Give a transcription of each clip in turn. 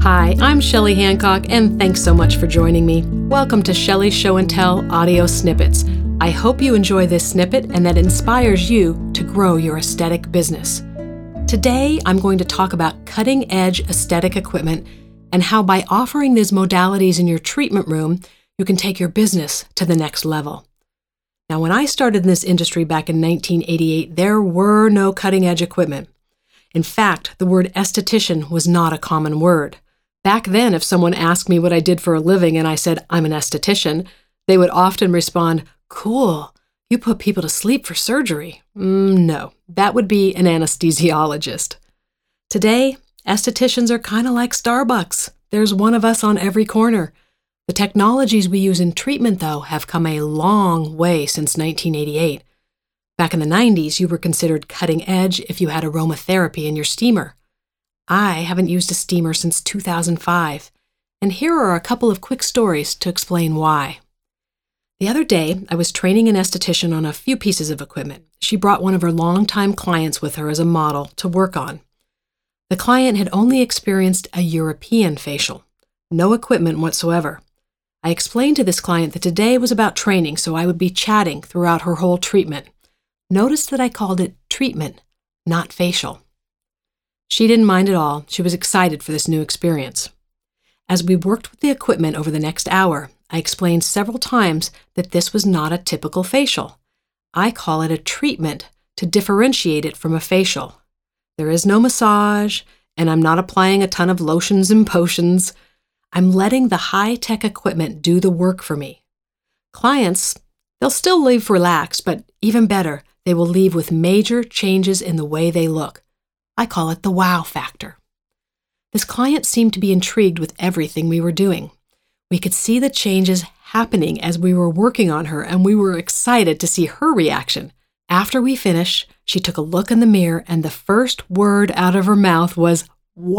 Hi, I'm Shelley Hancock, and thanks so much for joining me. Welcome to Shelley's Show and Tell Audio Snippets. I hope you enjoy this snippet and that inspires you to grow your aesthetic business. Today, I'm going to talk about cutting-edge aesthetic equipment and how by offering these modalities in your treatment room, you can take your business to the next level. Now, when I started in this industry back in 1988, there were no cutting-edge equipment. In fact, the word esthetician was not a common word. Back then, if someone asked me what I did for a living and I said, I'm an esthetician, they would often respond, cool, you put people to sleep for surgery. No, that would be an anesthesiologist. Today, estheticians are kind of like Starbucks. There's one of us on every corner. The technologies we use in treatment, though, have come a long way since 1988. Back in the 90s, you were considered cutting edge if you had aromatherapy in your steamer. I haven't used a steamer since 2005, and here are a couple of quick stories to explain why. The other day, I was training an esthetician on a few pieces of equipment. She brought one of her longtime clients with her as a model to work on. The client had only experienced a European facial, no equipment whatsoever. I explained to this client that today was about training, so I would be chatting throughout her whole treatment. Notice that I called it treatment, not facial. She didn't mind at all. She was excited for this new experience. As we worked with the equipment over the next hour, I explained several times that this was not a typical facial. I call it a treatment to differentiate it from a facial. There is no massage, and I'm not applying a ton of lotions and potions. I'm letting the high-tech equipment do the work for me. Clients, they'll still leave relaxed, but even better, they will leave with major changes in the way they look. I call it the wow factor. This client seemed to be intrigued with everything we were doing. We could see the changes happening as we were working on her, and we were excited to see her reaction. After we finished, she took a look in the mirror, and the first word out of her mouth was,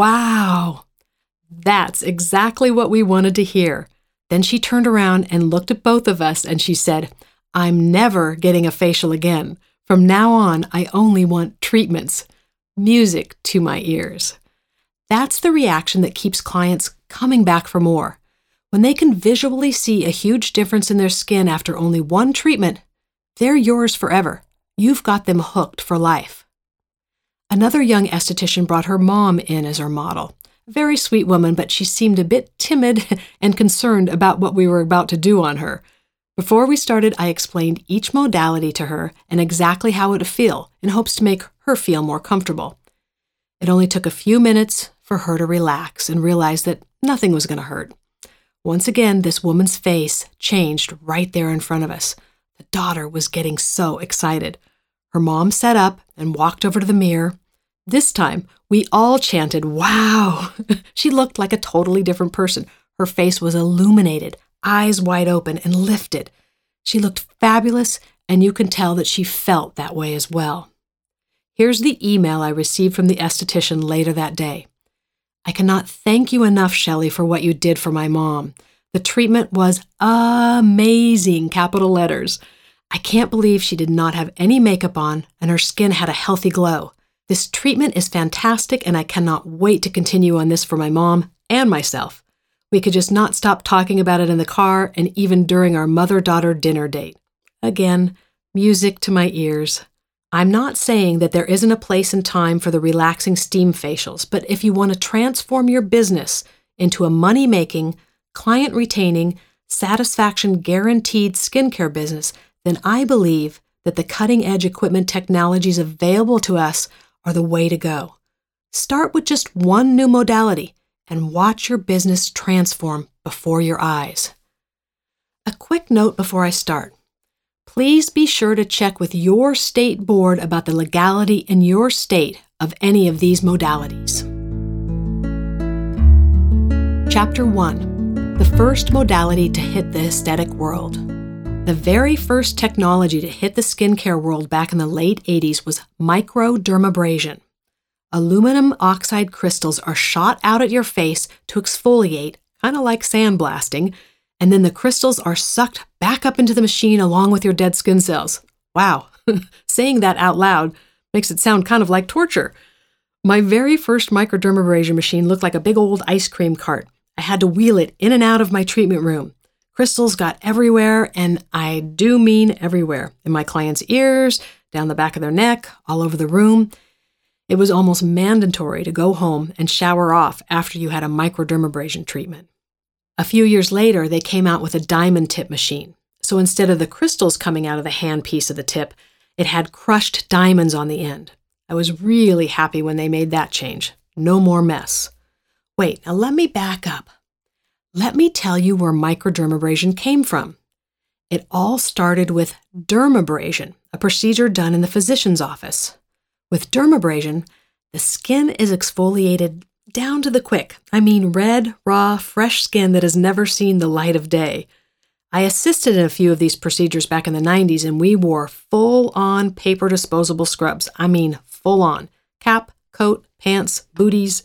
wow. That's exactly what we wanted to hear. Then she turned around and looked at both of us, and she said, I'm never getting a facial again. From now on, I only want treatments. Music to my ears. That's the reaction that keeps clients coming back for more. When they can visually see a huge difference in their skin after only one treatment, they're yours forever. You've got them hooked for life. Another young esthetician brought her mom in as her model. A very sweet woman, but she seemed a bit timid and concerned about what we were about to do on her. Before we started, I explained each modality to her and exactly how it would feel in hopes to make her feel more comfortable. It only took a few minutes for her to relax and realize that nothing was going to hurt. Once again, this woman's face changed right there in front of us. The daughter was getting so excited. Her mom sat up and walked over to the mirror. This time, we all chanted, wow! She looked like a totally different person. Her face was illuminated, eyes wide open and lifted. She looked fabulous, and you can tell that she felt that way as well. Here's the email I received from the esthetician later that day. I cannot thank you enough, Shelley, for what you did for my mom. The treatment was amazing, capital letters. I can't believe she did not have any makeup on and her skin had a healthy glow. This treatment is fantastic and I cannot wait to continue on this for my mom and myself. We could just not stop talking about it in the car and even during our mother-daughter dinner date. Again, music to my ears. I'm not saying that there isn't a place and time for the relaxing steam facials, but if you want to transform your business into a money-making, client-retaining, satisfaction-guaranteed skincare business, then I believe that the cutting-edge equipment technologies available to us are the way to go. Start with just one new modality and watch your business transform before your eyes. A quick note before I start. Please be sure to check with your state board about the legality in your state of any of these modalities. Chapter 1. The first modality to hit the aesthetic world. The very first technology to hit the skincare world back in the late 80s was microdermabrasion. Aluminum oxide crystals are shot out at your face to exfoliate, kind of like sandblasting, and then the crystals are sucked back up into the machine along with your dead skin cells. Wow, saying that out loud makes it sound kind of like torture. My very first microdermabrasion machine looked like a big old ice cream cart. I had to wheel it in and out of my treatment room. Crystals got everywhere, and I do mean everywhere. In my clients' ears, down the back of their neck, all over the room. It was almost mandatory to go home and shower off after you had a microdermabrasion treatment. A few years later, they came out with a diamond tip machine. So instead of the crystals coming out of the handpiece of the tip, it had crushed diamonds on the end. I was really happy when they made that change. No more mess. Wait, now let me back up. Let me tell you where microdermabrasion came from. It all started with dermabrasion, a procedure done in the physician's office. With dermabrasion, the skin is exfoliated down to the quick. I mean red, raw, fresh skin that has never seen the light of day. I assisted in a few of these procedures back in the 90s, and we wore full-on paper disposable scrubs. I mean full-on. Cap, coat, pants, booties.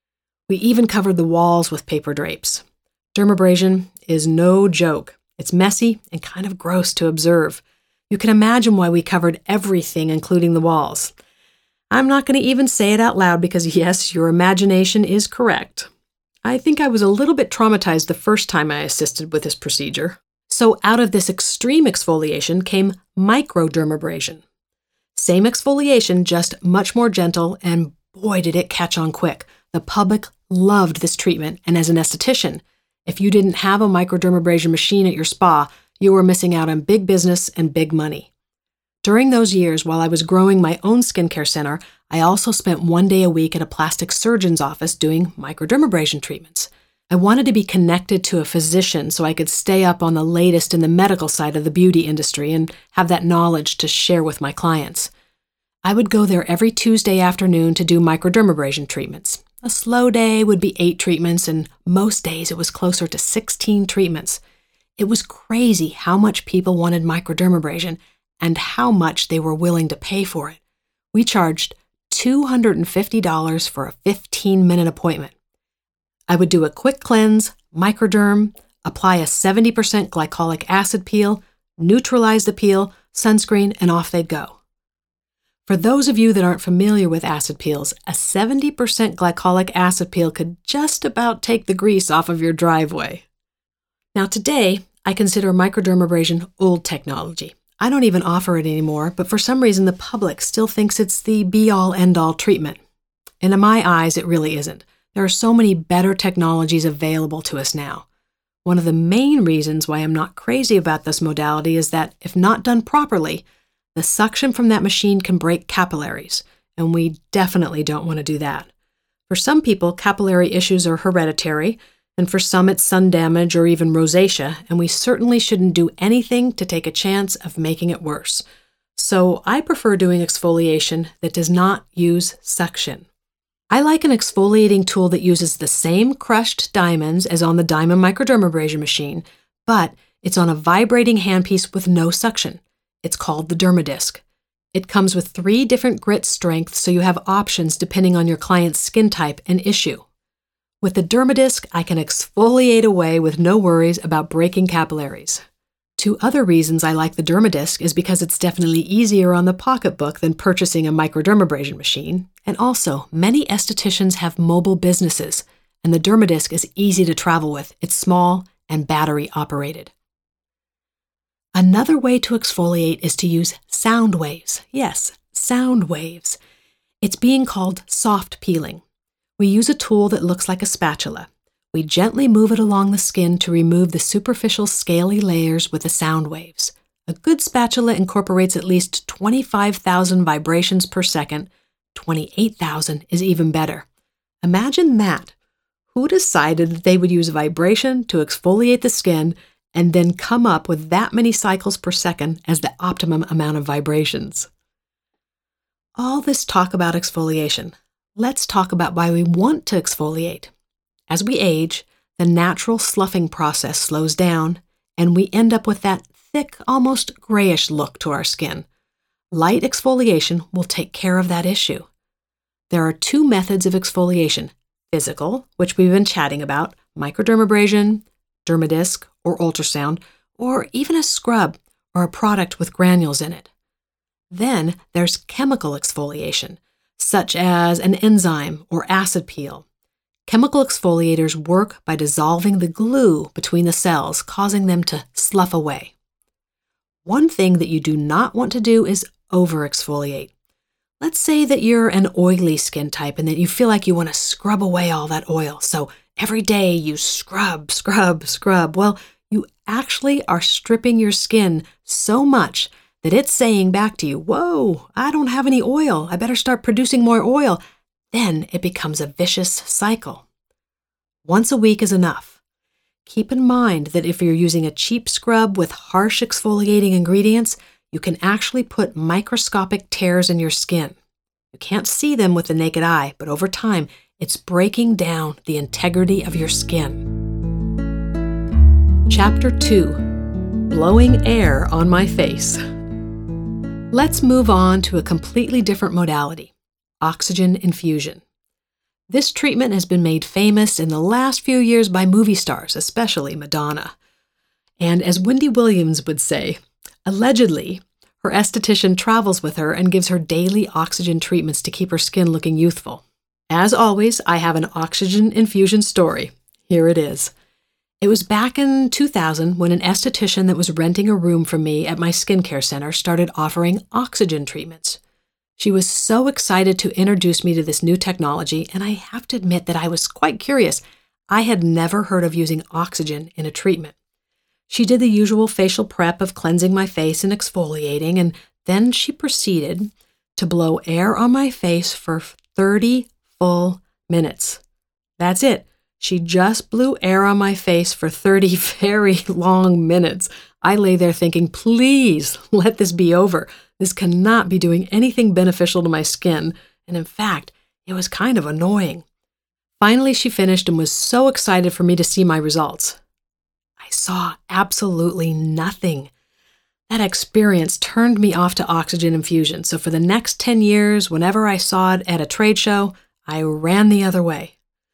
We even covered the walls with paper drapes. Dermabrasion is no joke. It's messy and kind of gross to observe. You can imagine why we covered everything, including the walls. I'm not going to even say it out loud because, yes, your imagination is correct. I think I was a little bit traumatized the first time I assisted with this procedure. So out of this extreme exfoliation came microdermabrasion. Same exfoliation, just much more gentle, and boy, did it catch on quick. The public loved this treatment, and as an esthetician, if you didn't have a microdermabrasion machine at your spa, you were missing out on big business and big money. During those years, while I was growing my own skincare center, I also spent one day a week at a plastic surgeon's office doing microdermabrasion treatments. I wanted to be connected to a physician so I could stay up on the latest in the medical side of the beauty industry and have that knowledge to share with my clients. I would go there every Tuesday afternoon to do microdermabrasion treatments. A slow day would be 8 treatments, and most days it was closer to 16 treatments. It was crazy how much people wanted microdermabrasion and how much they were willing to pay for it. We charged $250 for a 15-minute appointment. I would do a quick cleanse, microderm, apply a 70% glycolic acid peel, neutralize the peel, sunscreen, and off they'd go. For those of you that aren't familiar with acid peels, a 70% glycolic acid peel could just about take the grease off of your driveway. Now today, I consider microdermabrasion old technology. I don't even offer it anymore, but for some reason the public still thinks it's the be-all, end-all treatment. And in my eyes, it really isn't. There are so many better technologies available to us now. One of the main reasons why I'm not crazy about this modality is that, if not done properly, the suction from that machine can break capillaries, and we definitely don't want to do that. For some people, capillary issues are hereditary, and for some it's sun damage or even rosacea, and we certainly shouldn't do anything to take a chance of making it worse. So I prefer doing exfoliation that does not use suction. I like an exfoliating tool that uses the same crushed diamonds as on the diamond microdermabrasion machine, but it's on a vibrating handpiece with no suction. It's called the Dermadisc. It comes with 3 different grit strengths, so you have options depending on your client's skin type and issue. With the Dermadisc, I can exfoliate away with no worries about breaking capillaries. 2 other reasons I like the Dermadisc is because it's definitely easier on the pocketbook than purchasing a microdermabrasion machine, and also many estheticians have mobile businesses, and the Dermadisc is easy to travel with. It's small and battery operated. Another way to exfoliate is to use sound waves. Yes, sound waves. It's being called soft peeling. We use a tool that looks like a spatula. We gently move it along the skin to remove the superficial scaly layers with the sound waves. A good spatula incorporates at least 25,000 vibrations per second. 28,000 is even better. Imagine that. Who decided that they would use vibration to exfoliate the skin and then come up with that many cycles per second as the optimum amount of vibrations? All this talk about exfoliation. Let's talk about why we want to exfoliate. As we age, the natural sloughing process slows down, and we end up with that thick, almost grayish look to our skin. Light exfoliation will take care of that issue. There are 2 methods of exfoliation: physical, which we've been chatting about, microdermabrasion, Dermadisc, or ultrasound, or even a scrub or a product with granules in it. Then there's chemical exfoliation. such as an enzyme or acid peel. Chemical exfoliators work by dissolving the glue between the cells, causing them to slough away. One thing that you do not want to do is over-exfoliate. Let's say that you're an oily skin type and that you feel like you want to scrub away all that oil. So every day you scrub. Well, you actually are stripping your skin so much that it's saying back to you, whoa, I don't have any oil. I better start producing more oil. Then it becomes a vicious cycle. Once a week is enough. Keep in mind that if you're using a cheap scrub with harsh exfoliating ingredients, you can actually put microscopic tears in your skin. You can't see them with the naked eye, but over time, it's breaking down the integrity of your skin. Chapter 2: Blowing Air on My Face. Let's move on to a completely different modality: oxygen infusion. This treatment has been made famous in the last few years by movie stars, especially Madonna. And as Wendy Williams would say, allegedly, her esthetician travels with her and gives her daily oxygen treatments to keep her skin looking youthful. As always, I have an oxygen infusion story. Here it is. It was back in 2000 when an esthetician that was renting a room from me at my skincare center started offering oxygen treatments. She was so excited to introduce me to this new technology, and I have to admit that I was quite curious. I had never heard of using oxygen in a treatment. She did the usual facial prep of cleansing my face and exfoliating, and then she proceeded to blow air on my face for 30 full minutes. That's it. She just blew air on my face for 30 very long minutes. I lay there thinking, please let this be over. This cannot be doing anything beneficial to my skin. And in fact, it was kind of annoying. Finally, she finished and was so excited for me to see my results. I saw absolutely nothing. That experience turned me off to oxygen infusion. So for the next 10 years, whenever I saw it at a trade show, I ran the other way.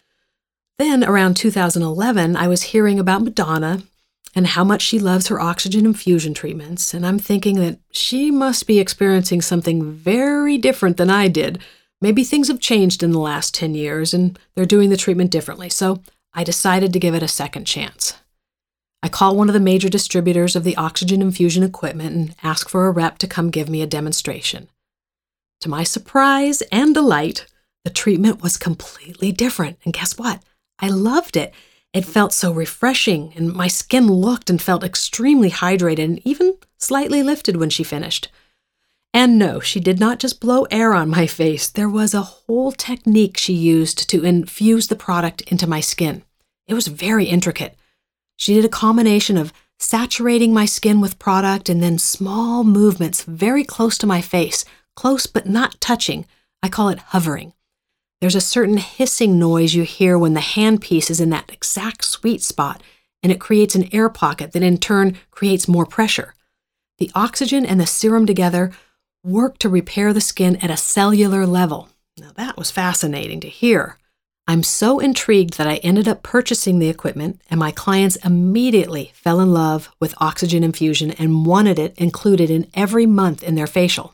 Then around 2011, I was hearing about Madonna and how much she loves her oxygen infusion treatments, and I'm thinking that she must be experiencing something very different than I did. Maybe things have changed in the last 10 years and they're doing the treatment differently, so I decided to give it a second chance. I call one of the major distributors of the oxygen infusion equipment and ask for a rep to come give me a demonstration. To my surprise and delight, the treatment was completely different, and guess what? I loved it. It felt so refreshing, and my skin looked and felt extremely hydrated and even slightly lifted when she finished. And no, she did not just blow air on my face. There was a whole technique she used to infuse the product into my skin. It was very intricate. She did a combination of saturating my skin with product and then small movements very close to my face, close but not touching. I call it hovering. There's a certain hissing noise you hear when the handpiece is in that exact sweet spot, and it creates an air pocket that in turn creates more pressure. The oxygen and the serum together work to repair the skin at a cellular level. Now that was fascinating to hear. I'm so intrigued that I ended up purchasing the equipment, and my clients immediately fell in love with oxygen infusion and wanted it included in every month in their facial.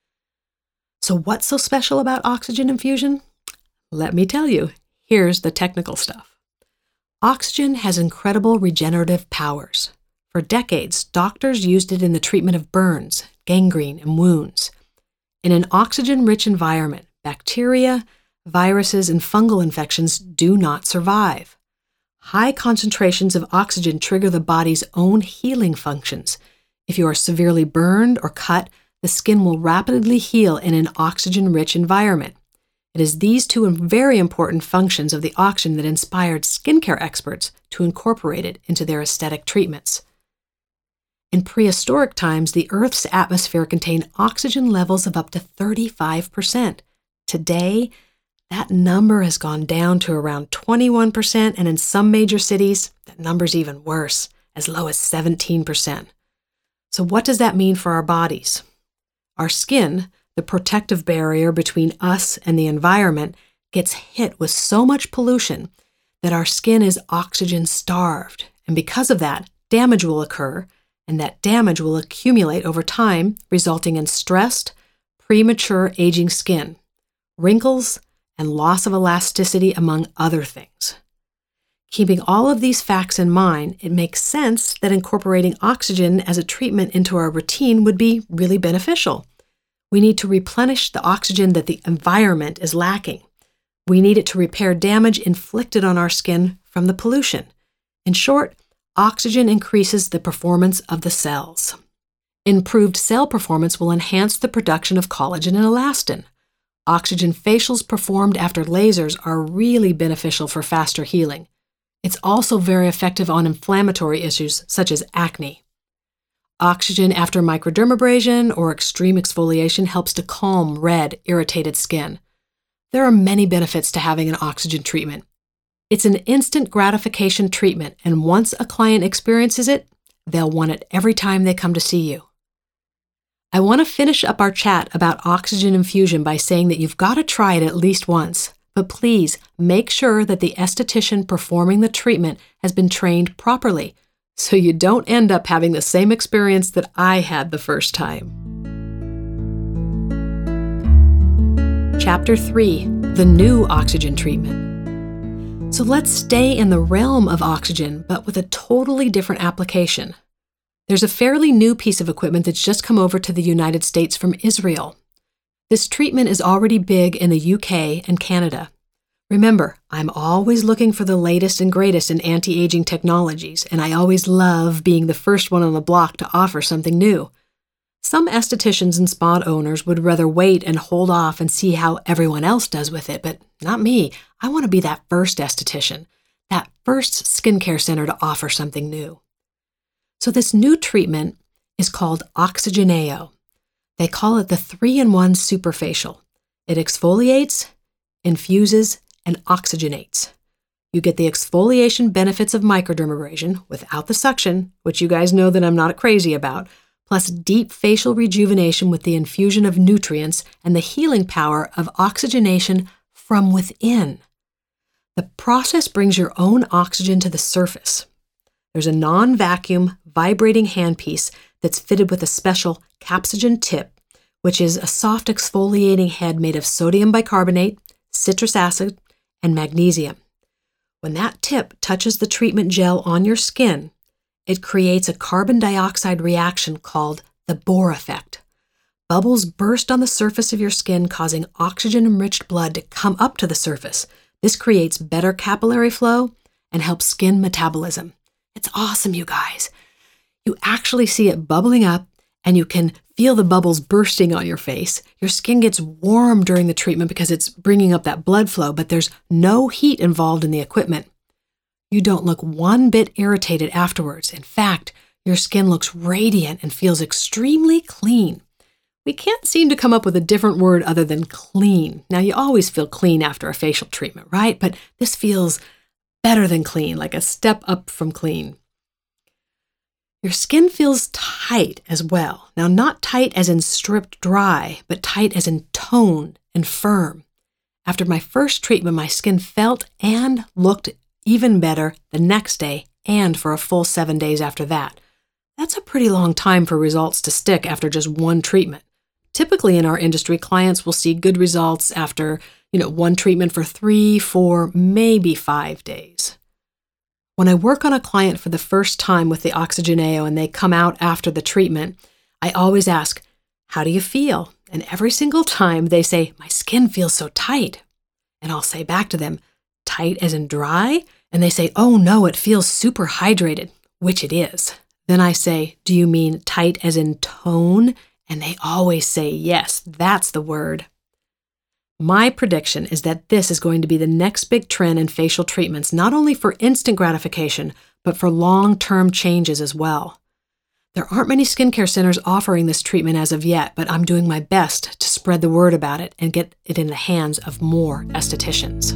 So what's so special about oxygen infusion? Let me tell you, here's the technical stuff. Oxygen has incredible regenerative powers. For decades, doctors used it in the treatment of burns, gangrene, and wounds. In an oxygen-rich environment, bacteria, viruses, and fungal infections do not survive. High concentrations of oxygen trigger the body's own healing functions. If you are severely burned or cut, the skin will rapidly heal in an oxygen-rich environment. It is these two very important functions of the oxygen that inspired skincare experts to incorporate it into their aesthetic treatments. In prehistoric times, the Earth's atmosphere contained oxygen levels of up to 35%. Today, that number has gone down to around 21%, and in some major cities, that number's even worse, as low as 17%. So what does that mean for our bodies? Our skin, the protective barrier between us and the environment, gets hit with so much pollution that our skin is oxygen starved. And because of that, damage will occur, and that damage will accumulate over time, resulting in stressed, premature aging skin. wrinkles, and loss of elasticity, among other things. Keeping all of these facts in mind, it makes sense that incorporating oxygen as a treatment into our routine would be really beneficial. We need to replenish the oxygen that the environment is lacking. We need it to repair damage inflicted on our skin from the pollution. In short, oxygen increases the performance of the cells. Improved cell performance will enhance the production of collagen and elastin. Oxygen facials performed after lasers are really beneficial for faster healing. It's also very effective on inflammatory issues such as acne. Oxygen after microdermabrasion or extreme exfoliation helps to calm red, irritated skin. There are many benefits to having an oxygen treatment. It's an instant gratification treatment, and once a client experiences it, they'll want it every time they come to see you. I want to finish up our chat about oxygen infusion by saying that you've got to try it at least once, but please make sure that the esthetician performing the treatment has been trained properly, so you don't end up having the same experience that I had the first time. Chapter 3, the new oxygen treatment. So let's stay in the realm of oxygen, but with a totally different application. There's a fairly new piece of equipment that's just come over to the United States from Israel. This treatment is already big in the UK and Canada. Remember, I'm always looking for the latest and greatest in anti-aging technologies, and I always love being the first one on the block to offer something new. Some estheticians and spa owners would rather wait and hold off and see how everyone else does with it, but not me. I want to be that first esthetician, that first skincare center to offer something new. So this new treatment is called Oxygeneo. They call it the 3-in-1 Superfacial. It exfoliates, infuses, and oxygenates. You get the exfoliation benefits of microdermabrasion without the suction, which you guys know that I'm not crazy about, plus deep facial rejuvenation with the infusion of nutrients and the healing power of oxygenation from within. The process brings your own oxygen to the surface. There's a non-vacuum, vibrating handpiece that's fitted with a special Capsogen tip, which is a soft exfoliating head made of sodium bicarbonate, citrus acid, and magnesium. When that tip touches the treatment gel on your skin, it creates a carbon dioxide reaction called the Bohr effect. Bubbles burst on the surface of your skin, causing oxygen-enriched blood to come up to the surface. This creates better capillary flow and helps skin metabolism. It's awesome, you guys. You actually see it bubbling up, and you can feel the bubbles bursting on your face. Your skin gets warm during the treatment because it's bringing up that blood flow, but there's no heat involved in the equipment. You don't look one bit irritated afterwards. In fact, your skin looks radiant and feels extremely clean. We can't seem to come up with a different word other than clean. Now, you always feel clean after a facial treatment, right? But this feels better than clean, like a step up from clean. Your skin feels tight as well. Now, not tight as in stripped dry, but tight as in toned and firm. After my first treatment, my skin felt and looked even better the next day and for a full 7 days after that. That's a pretty long time for results to stick after just one treatment. Typically in our industry, clients will see good results after, one treatment for 3, 4, maybe 5 days. When I work on a client for the first time with the Oxygeneo and they come out after the treatment, I always ask, "How do you feel?" And every single time they say, "My skin feels so tight." And I'll say back to them, "Tight as in dry?" And they say, "Oh no, it feels super hydrated," which it is. Then I say, "Do you mean tight as in tone?" And they always say, "Yes, that's the word." My prediction is that this is going to be the next big trend in facial treatments, not only for instant gratification, but for long-term changes as well. There aren't many skincare centers offering this treatment as of yet, but I'm doing my best to spread the word about it and get it in the hands of more estheticians.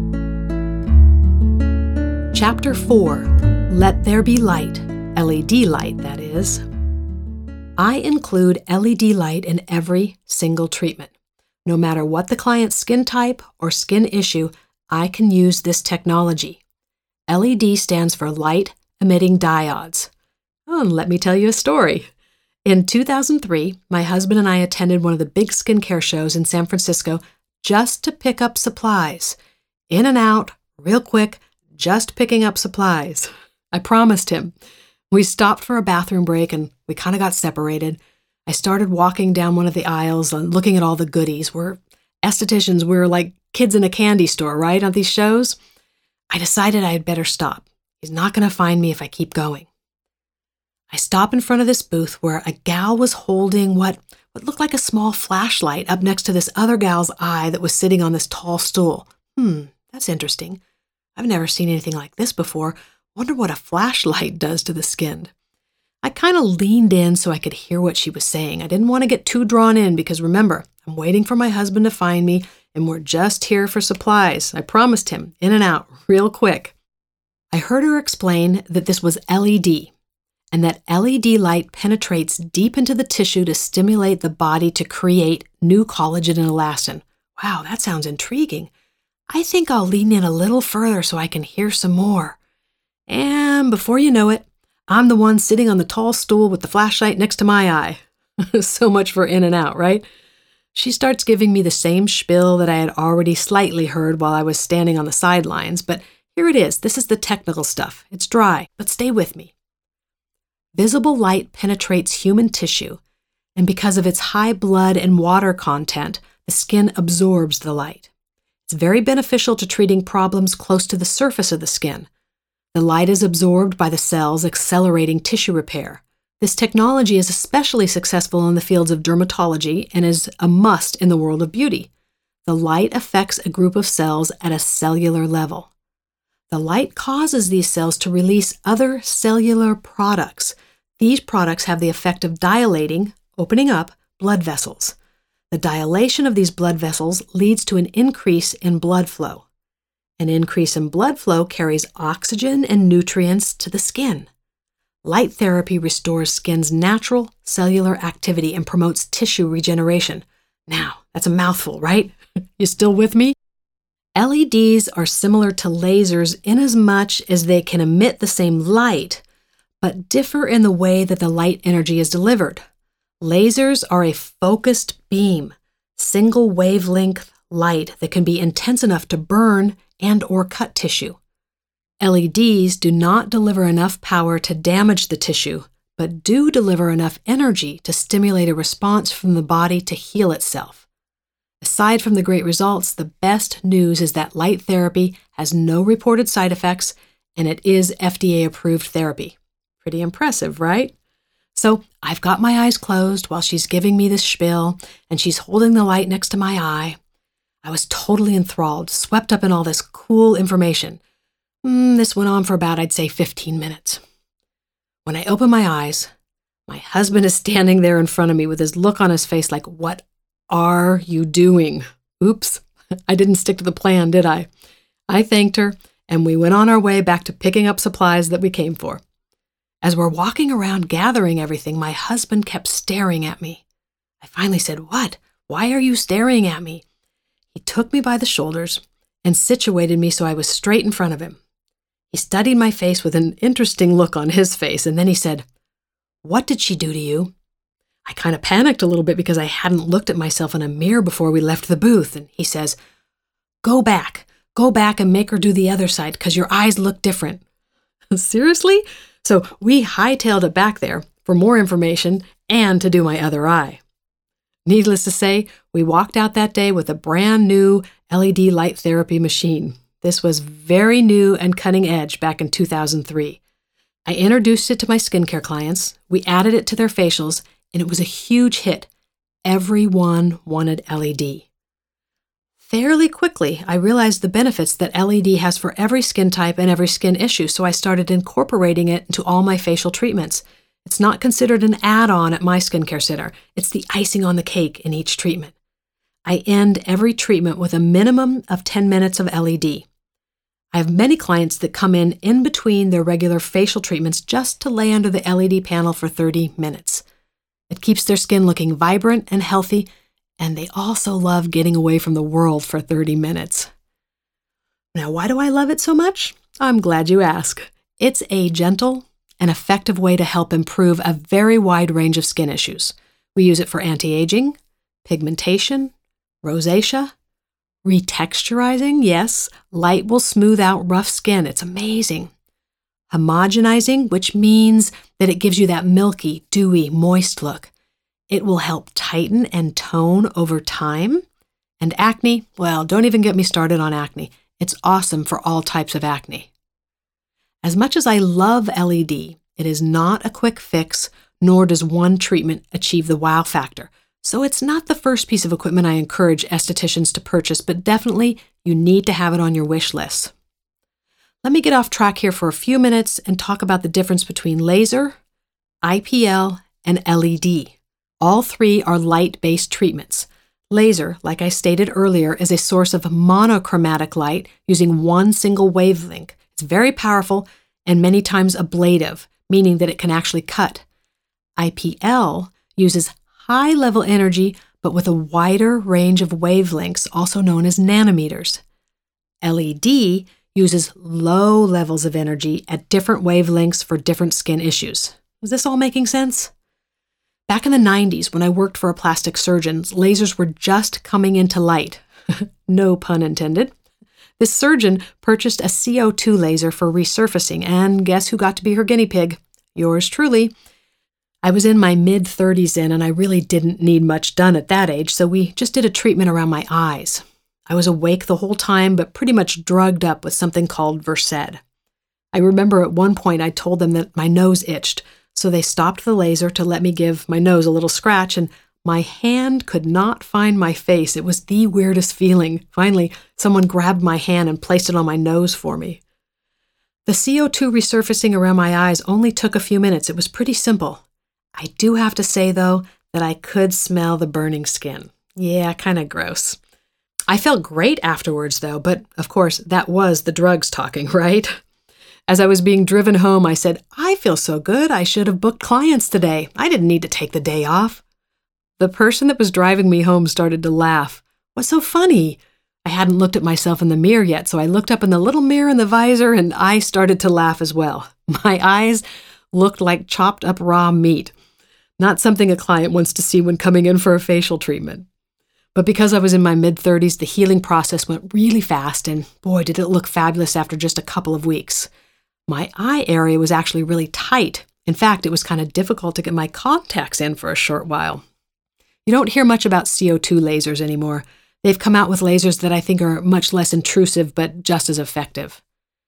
Chapter 4, Let There Be Light, LED light, that is. I include LED light in every single treatment. No matter what the client's skin type or skin issue, I can use this technology. LED stands for light emitting diodes. Oh, and let me tell you a story. In 2003, my husband and I attended one of the big skincare shows in San Francisco just to pick up supplies. In and out, real quick, just picking up supplies. I promised him. We stopped for a bathroom break and we kind of got separated. I started walking down one of the aisles and looking at all the goodies. We're estheticians, we're like kids in a candy store, right, on these shows? I decided I had better stop. He's not going to find me if I keep going. I stop in front of this booth where a gal was holding what looked like a small flashlight up next to this other gal's eye that was sitting on this tall stool. That's interesting. I've never seen anything like this before. Wonder what a flashlight does to the skin. I kind of leaned in so I could hear what she was saying. I didn't want to get too drawn in because remember, I'm waiting for my husband to find me and we're just here for supplies. I promised him, in and out, real quick. I heard her explain that this was LED and that LED light penetrates deep into the tissue to stimulate the body to create new collagen and elastin. Wow, that sounds intriguing. I think I'll lean in a little further so I can hear some more. And before you know it, I'm the one sitting on the tall stool with the flashlight next to my eye. So much for in and out, right? She starts giving me the same spiel that I had already slightly heard while I was standing on the sidelines, but here it is. This is the technical stuff. It's dry, but stay with me. Visible light penetrates human tissue, and because of its high blood and water content, the skin absorbs the light. It's very beneficial to treating problems close to the surface of the skin. The light is absorbed by the cells, accelerating tissue repair. This technology is especially successful in the fields of dermatology and is a must in the world of beauty. The light affects a group of cells at a cellular level. The light causes these cells to release other cellular products. These products have the effect of dilating, opening up, blood vessels. The dilation of these blood vessels leads to an increase in blood flow. An increase in blood flow carries oxygen and nutrients to the skin. Light therapy restores skin's natural cellular activity and promotes tissue regeneration. Now, that's a mouthful, right? You still with me? LEDs are similar to lasers inasmuch as they can emit the same light, but differ in the way that the light energy is delivered. Lasers are a focused beam, single wavelength light that can be intense enough to burn and or cut tissue. LEDs do not deliver enough power to damage the tissue, but do deliver enough energy to stimulate a response from the body to heal itself. Aside from the great results, the best news is that light therapy has no reported side effects and it is FDA-approved therapy. Pretty impressive, right? So I've got my eyes closed while she's giving me this spiel and she's holding the light next to my eye. I was totally enthralled, swept up in all this cool information. This went on for about, I'd say, 15 minutes. When I open my eyes, my husband is standing there in front of me with his look on his face like, "What are you doing?" Oops, I didn't stick to the plan, did I? I thanked her, and we went on our way back to picking up supplies that we came for. As we're walking around gathering everything, my husband kept staring at me. I finally said, "What? Why are you staring at me?" He took me by the shoulders and situated me so I was straight in front of him. He studied my face with an interesting look on his face, and then he said, "What did she do to you?" I kind of panicked a little bit because I hadn't looked at myself in a mirror before we left the booth, and he says, Go back and make her do the other side because your eyes look different." Seriously? So we hightailed it back there for more information and to do my other eye. Needless to say, we walked out that day with a brand new LED light therapy machine. This was very new and cutting edge back in 2003. I introduced it to my skincare clients, we added it to their facials, and it was a huge hit. Everyone wanted LED. Fairly quickly, I realized the benefits that LED has for every skin type and every skin issue, so I started incorporating it into all my facial treatments. It's not considered an add-on at my skincare center. It's the icing on the cake in each treatment. I end every treatment with a minimum of 10 minutes of LED. I have many clients that come in between their regular facial treatments just to lay under the LED panel for 30 minutes. It keeps their skin looking vibrant and healthy, and they also love getting away from the world for 30 minutes. Now, why do I love it so much? I'm glad you ask. It's a gentle and effective way to help improve a very wide range of skin issues. We use it for anti-aging, pigmentation, rosacea, Retexturizing, yes, light will smooth out rough skin. It's amazing. Homogenizing, which means that it gives you that milky, dewy, moist look. It will help tighten and tone over time. And acne, well, don't even get me started on acne. It's awesome for all types of acne. As much as I love LED, it is not a quick fix, nor does one treatment achieve the wow factor. So it's not the first piece of equipment I encourage estheticians to purchase, but definitely you need to have it on your wish list. Let me get off track here for a few minutes and talk about the difference between laser, IPL, and LED. All three are light-based treatments. Laser, like I stated earlier, is a source of monochromatic light using one single wavelength. It's very powerful and many times ablative, meaning that it can actually cut. IPL uses high-level energy, but with a wider range of wavelengths, also known as nanometers. LED uses low levels of energy at different wavelengths for different skin issues. Is this all making sense? Back in the 90s, when I worked for a plastic surgeon, lasers were just coming into light. No pun intended. This surgeon purchased a CO2 laser for resurfacing, and guess who got to be her guinea pig? Yours truly. I was in my mid-30s then, and I really didn't need much done at that age, so we just did a treatment around my eyes. I was awake the whole time, but pretty much drugged up with something called Versed. I remember at one point I told them that my nose itched, so they stopped the laser to let me give my nose a little scratch, and my hand could not find my face. It was the weirdest feeling. Finally, someone grabbed my hand and placed it on my nose for me. The CO2 resurfacing around my eyes only took a few minutes. It was pretty simple. I do have to say, though, that I could smell the burning skin. Yeah, kind of gross. I felt great afterwards, though, but of course, that was the drugs talking, right? As I was being driven home, I said, I feel so good, I should have booked clients today. I didn't need to take the day off. The person that was driving me home started to laugh. What's so funny? I hadn't looked at myself in the mirror yet, so I looked up in the little mirror in the visor and I started to laugh as well. My eyes looked like chopped up raw meat. Not something a client wants to see when coming in for a facial treatment. But because I was in my mid-30s, the healing process went really fast, and boy, did it look fabulous after just a couple of weeks. My eye area was actually really tight. In fact, it was kind of difficult to get my contacts in for a short while. You don't hear much about CO2 lasers anymore. They've come out with lasers that I think are much less intrusive, but just as effective.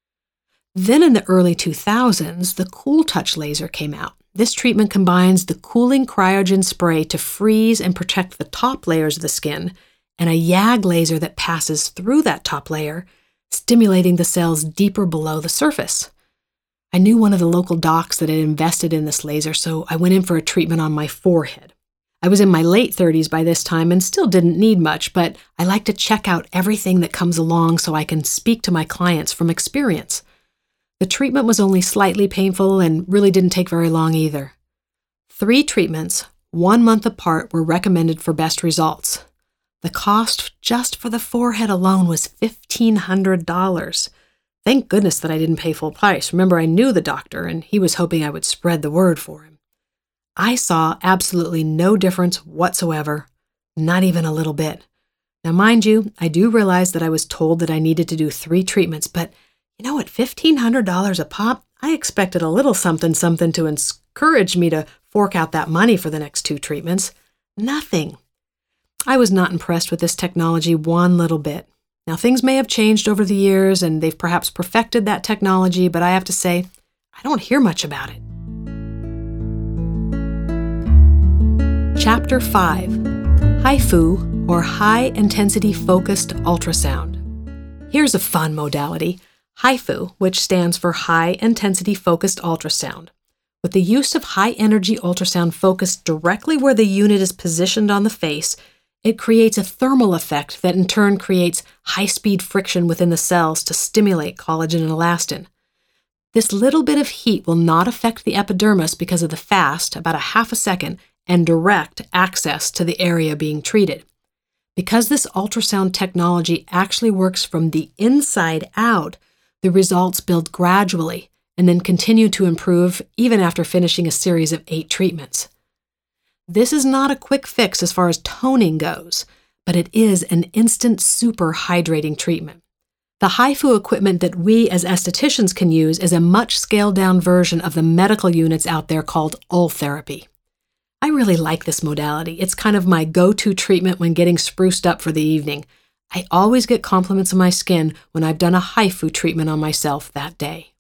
Then in the early 2000s, the Cool Touch laser came out. This treatment combines the cooling cryogen spray to freeze and protect the top layers of the skin, and a YAG laser that passes through that top layer, stimulating the cells deeper below the surface. I knew one of the local docs that had invested in this laser, so I went in for a treatment on my forehead. I was in my late 30s by this time and still didn't need much, but I like to check out everything that comes along so I can speak to my clients from experience. The treatment was only slightly painful and really didn't take very long either. 3 treatments, 1 month apart, were recommended for best results. The cost just for the forehead alone was $1,500. Thank goodness that I didn't pay full price. Remember, I knew the doctor, and he was hoping I would spread the word for him. I saw absolutely no difference whatsoever, not even a little bit. Now, mind you, I do realize that I was told that I needed to do 3 treatments, but at $1,500 a pop, I expected a little something to encourage me to fork out that money for the next 2 treatments. Nothing. I was not impressed with this technology one little bit. Now, things may have changed over the years, and they've perhaps perfected that technology, but I have to say, I don't hear much about it. Chapter 5, HIFU, or High Intensity Focused Ultrasound. Here's a fun modality. HIFU, which stands for High Intensity Focused Ultrasound. With the use of high-energy ultrasound focused directly where the unit is positioned on the face, it creates a thermal effect that in turn creates high-speed friction within the cells to stimulate collagen and elastin. This little bit of heat will not affect the epidermis because of the fast, about a half a second, and direct access to the area being treated. Because this ultrasound technology actually works from the inside out, the results build gradually and then continue to improve even after finishing a series of 8 treatments. This is not a quick fix as far as toning goes, but it is an instant super hydrating treatment. The HIFU equipment that we as estheticians can use is a much scaled down version of the medical units out there called Ultherapy. I really like this modality. It's kind of my go-to treatment when getting spruced up for the evening. I always get compliments of my skin when I've done a HIFU treatment on myself that day.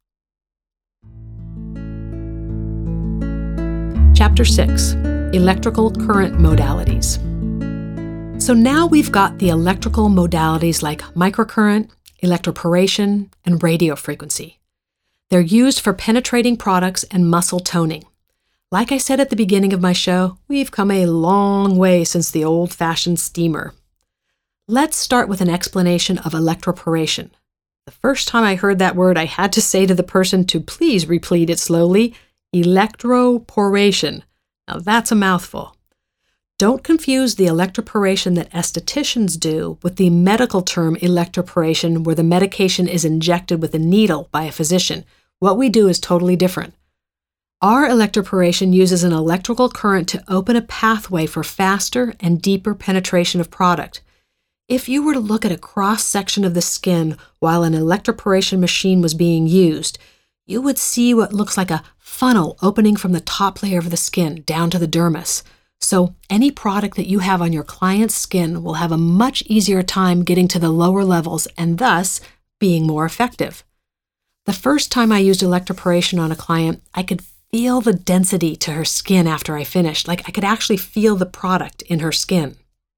Chapter 6. Electrical Current Modalities. So now we've got the electrical modalities like microcurrent, electroporation, and radiofrequency. They're used for penetrating products and muscle toning. Like I said at the beginning of my show, we've come a long way since the old-fashioned steamer. Let's start with an explanation of electroporation. The first time I heard that word, I had to say to the person to please repeat it slowly, electroporation. Now that's a mouthful. Don't confuse the electroporation that estheticians do with the medical term electroporation, where the medication is injected with a needle by a physician. What we do is totally different. Our electroporation uses an electrical current to open a pathway for faster and deeper penetration of product. If you were to look at a cross-section of the skin while an electroporation machine was being used, you would see what looks like a funnel opening from the top layer of the skin down to the dermis. So any product that you have on your client's skin will have a much easier time getting to the lower levels and thus being more effective. The first time I used electroporation on a client, I could feel the density to her skin after I finished. Like I could actually feel the product in her skin.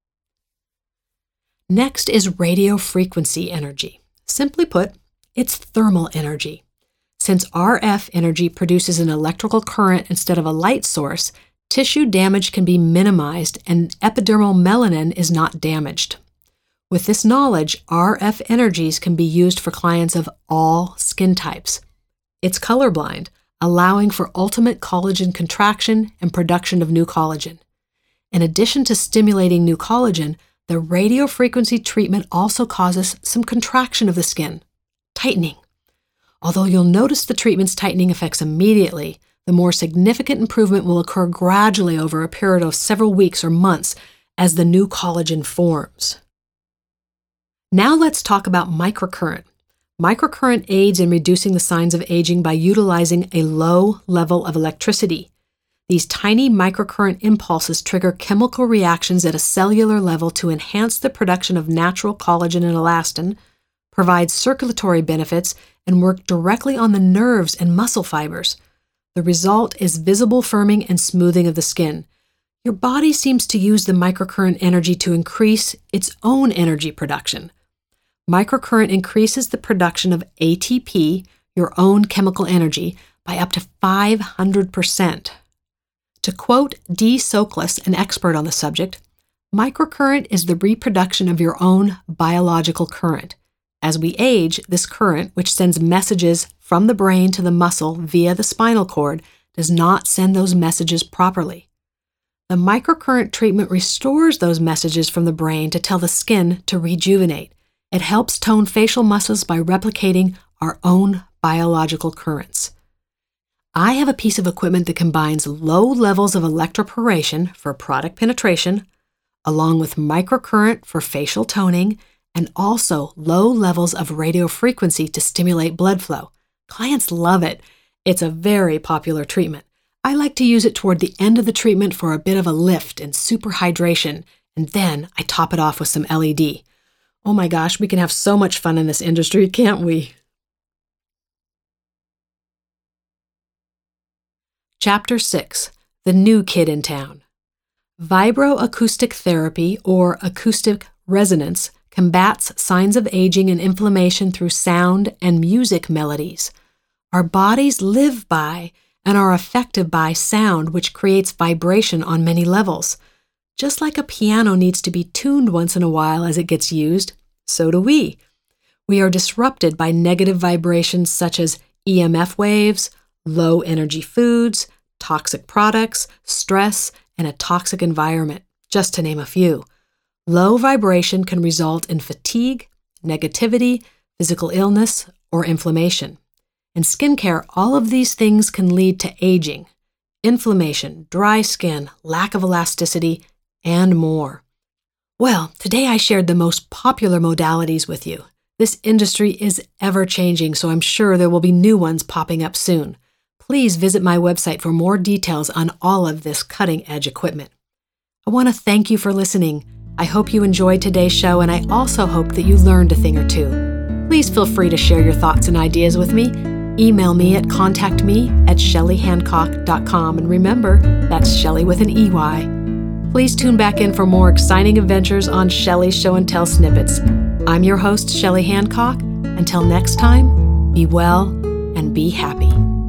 Next is radiofrequency energy. Simply put, it's thermal energy. Since RF energy produces an electrical current instead of a light source, tissue damage can be minimized and epidermal melanin is not damaged. With this knowledge, RF energies can be used for clients of all skin types. It's colorblind, allowing for ultimate collagen contraction and production of new collagen. In addition to stimulating new collagen, the radiofrequency treatment also causes some contraction of the skin, tightening. Although you'll notice the treatment's tightening effects immediately, the more significant improvement will occur gradually over a period of several weeks or months as the new collagen forms. Now let's talk about microcurrent. Microcurrent aids in reducing the signs of aging by utilizing a low level of electricity. These tiny microcurrent impulses trigger chemical reactions at a cellular level to enhance the production of natural collagen and elastin, provide circulatory benefits, and work directly on the nerves and muscle fibers. The result is visible firming and smoothing of the skin. Your body seems to use the microcurrent energy to increase its own energy production. Microcurrent increases the production of ATP, your own chemical energy, by up to 500%. To quote Dee Soklas, an expert on the subject, microcurrent is the reproduction of your own biological current. As we age, this current, which sends messages from the brain to the muscle via the spinal cord, does not send those messages properly. The microcurrent treatment restores those messages from the brain to tell the skin to rejuvenate. It helps tone facial muscles by replicating our own biological currents. I have a piece of equipment that combines low levels of electroporation for product penetration, along with microcurrent for facial toning, and also low levels of radiofrequency to stimulate blood flow. Clients love it. It's a very popular treatment. I like to use it toward the end of the treatment for a bit of a lift and super hydration, and then I top it off with some LED. Oh my gosh, we can have so much fun in this industry, can't we? Chapter 6. The New Kid in Town. Vibroacoustic therapy, or acoustic resonance, combats signs of aging and inflammation through sound and music melodies. Our bodies live by and are affected by sound, which creates vibration on many levels. Just like a piano needs to be tuned once in a while as it gets used, so do we. We are disrupted by negative vibrations such as EMF waves, low-energy foods, toxic products, stress, and a toxic environment, just to name a few. Low vibration can result in fatigue, negativity, physical illness, or inflammation. In skincare, all of these things can lead to aging, inflammation, dry skin, lack of elasticity, and more. Well, today I shared the most popular modalities with you. This industry is ever changing, so I'm sure there will be new ones popping up soon. Please visit my website for more details on all of this cutting-edge equipment. I want to thank you for listening. I hope you enjoyed today's show, and I also hope that you learned a thing or two. Please feel free to share your thoughts and ideas with me. Email me at contactme@shellyhancock.com, and remember, that's Shelly with an EY. Please tune back in for more exciting adventures on Shelly's Show and Tell Snippets. I'm your host, Shelly Hancock. Until next time, be well and be happy.